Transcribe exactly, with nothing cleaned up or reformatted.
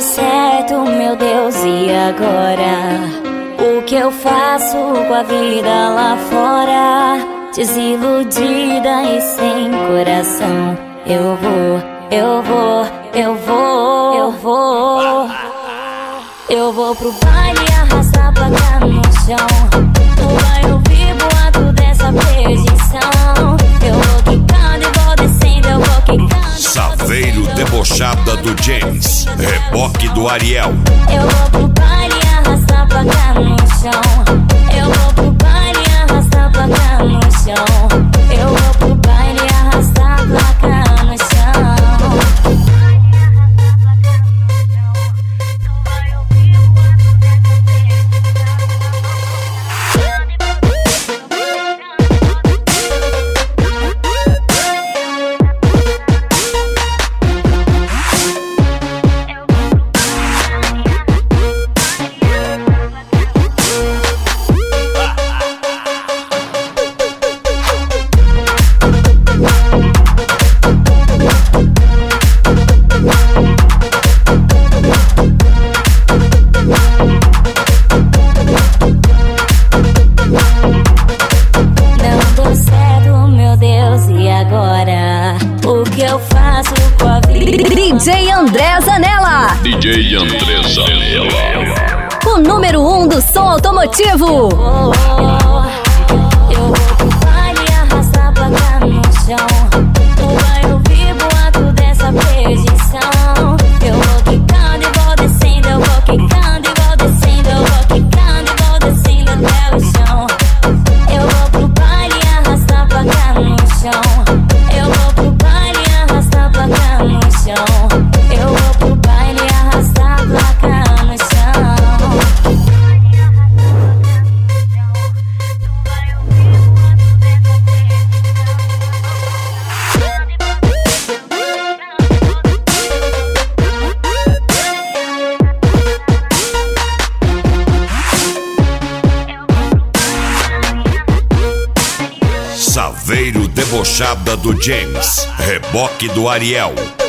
certo, meu Deus, e agora? O que eu faço com a vida lá fora? Desiludida e sem coração. Eu vou, eu vou, eu vou, eu vou. Eu vou pro baile arrastar a placa no chão. Tu vai ouvir boato dessa perdição. Eu vou quicando e vou descendo, eu vou quicando. Saveiro debochada do James, reboque do Ariel. Eu vou pro baile arrastar a placa no chão. Eu vou pro baile arrastar a placa no chão. Eu vou pro baile arrastar a placa no chão. D J André Zanella. D J André Zanella. O número um do som automotivo. Eu vou pro baile arrastar a placa no chão. Tu vai ouvir boato dessa perdição. Eu vou quicando e vou descendo. Eu vou quicando e vou descendo. Eu vou quicando e vou descendo até o chão. Eu vou pro baile arrastar a placa no chão. Eu vou pro baile arrastar a placa no chão. Eu vou pro baile arrastar a placa no chão. Saveiro debochada do James, reboque do Ariel.